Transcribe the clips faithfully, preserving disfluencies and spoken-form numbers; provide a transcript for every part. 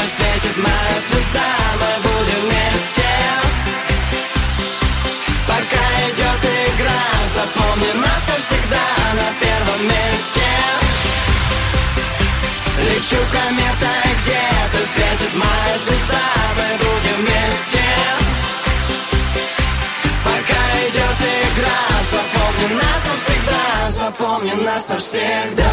светит моя звезда, мы будем вместе. Пока идет игра, запомни нас навсегда на первом месте. Лечу кометой, где-то светит моя звезда, мы будем вместе. Пока идет игра, запомни нас навсегда, запомни нас навсегда.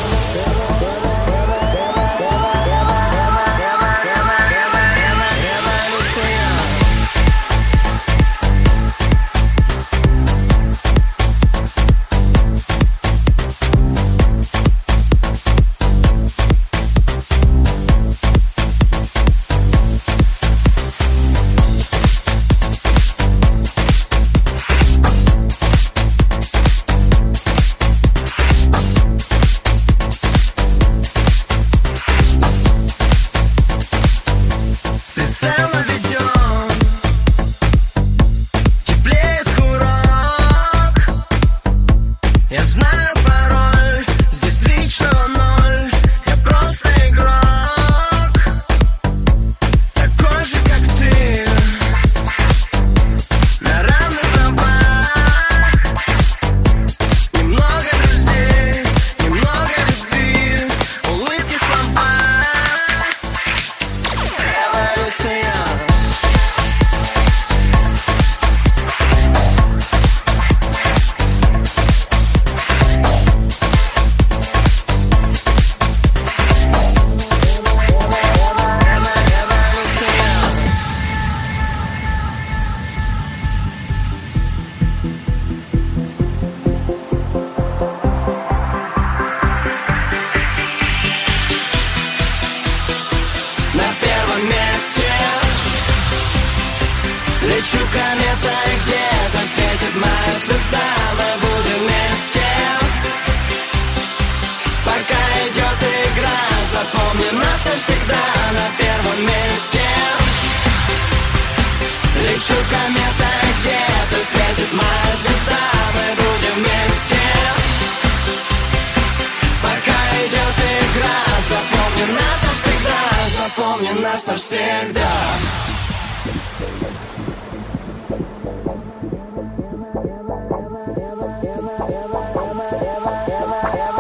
Я знаю пароль, здесь личного ноль. Я просто игрок, такой же, как ты, на равных правах. Немного друзей, немного любви, улыбки, слова. Революция. Лечу кометой, где-то светит моя звезда, мы будем вместе. Пока идет игра, запомни нас навсегда на первом месте. Лечу кометой, где-то светит моя звезда, мы будем вместе. Пока идет игра, запомни нас навсегда, запомни нас навсегда.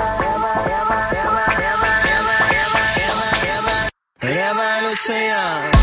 Революция.